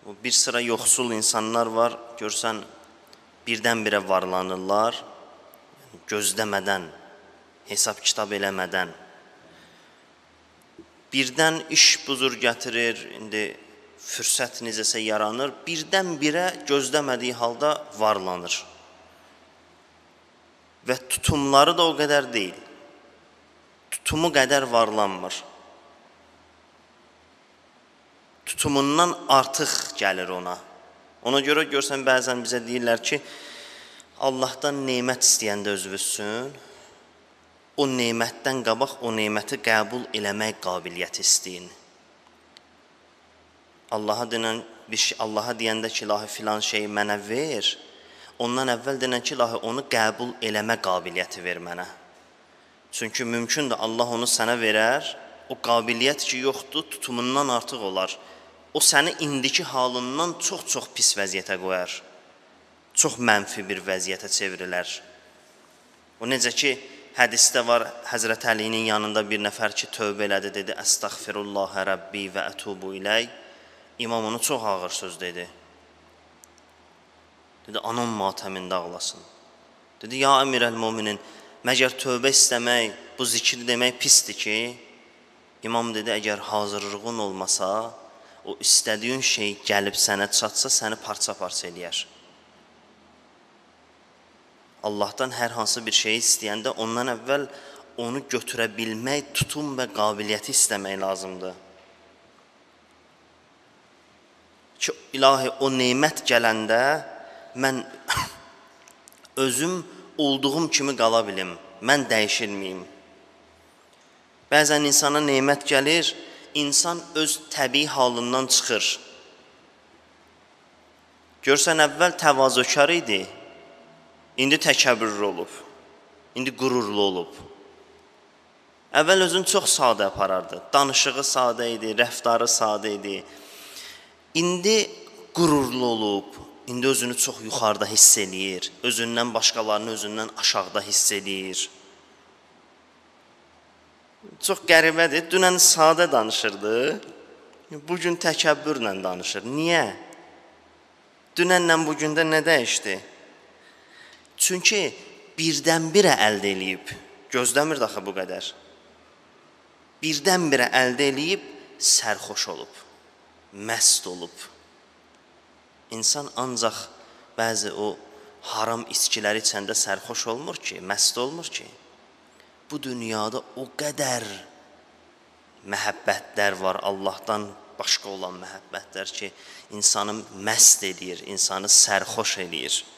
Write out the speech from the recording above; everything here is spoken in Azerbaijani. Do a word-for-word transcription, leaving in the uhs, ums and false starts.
Bir sıra yoxsul insanlar var, görsən birdən-birə varlanırlar, gözləmədən, hesab kitab eləmədən. Birdən iş buzur gətirir, indi fürsət necəsə yaranır, birdən-birə gözləmədiyi halda varlanır. Və tutumları da o qədər deyil, tutumu qədər varlanmır. Tutumundan artıq gəlir ona. Ona görə görsən, bəzən bizə deyirlər ki, Allahdan neymət istəyəndə özvüsün, o neymətdən qabaq o neyməti qəbul eləmək qabiliyyəti istəyin. Allaha denən bir şey, Allaha deyəndə ki, ilahi filan şeyi mənə ver, ondan əvvəl denən ki, ilahi onu qəbul eləmə qabiliyyəti ver mənə. Çünki mümkündür, Allah onu sənə verər, o qabiliyyət ki, yoxdur, tutumundan artıq olar. O səni indiki halından çox-çox pis vəziyyətə qoyar. Çox mənfi bir vəziyyətə çevrilər. O necə ki, hədisdə var, Həzrət Əlinin yanında bir nəfər ki, tövbə elədi, dedi, Əstəğfirullahə Rəbbi və ətubu iləy. İmam onu çox ağır söz dedi. Dedi, anam matəmində ağlasın. Dedi, ya əmirəl-müminin, məgər tövbə istəmək, bu zikri demək pisdir ki, İmam dedi, əgər hazırlığın olmasa, o istədiyin şey gəlib sənə çatsa, səni parça-parça eləyər. Allahdan hər hansı bir şey istəyəndə ondan əvvəl onu götürə bilmək, tutum və qabiliyyəti istəmək lazımdır. Ki, ilahi, o neymət gələndə mən özüm olduğum kimi qala bilim, mən dəyişilməyim. Bəzən insana neymət gəlir, insan öz təbii halından çıxır. Görsən, əvvəl təvazökar idi, indi təkəbbürlü olub, indi qürurlu olub. Əvvəl özünü çox sadə aparardı, danışığı sadə idi, rəftarı sadə idi. İndi qürurlu olub, indi özünü çox yuxarıda hiss eləyir, özündən başqalarını özündən aşağıda hiss eləyir. Çox qəribədir, dünən sadə danışırdı, bugün təkəbbürlə danışır. Niyə? Dünənlə bugündə nə dəyişdi? Çünki birdən-birə əldə eləyib, gözləmir daxı bu qədər. Birdən-birə əldə eləyib, sərxoş olub, məst olub. İnsan ancaq bəzi o haram içkiləri içəndə sərxoş olmur ki, məst olmur ki. Bu dünyada o qədər məhəbbətlər var, Allahdan başqa olan məhəbbətlər ki, insanı məst edir, insanı sərxoş edir.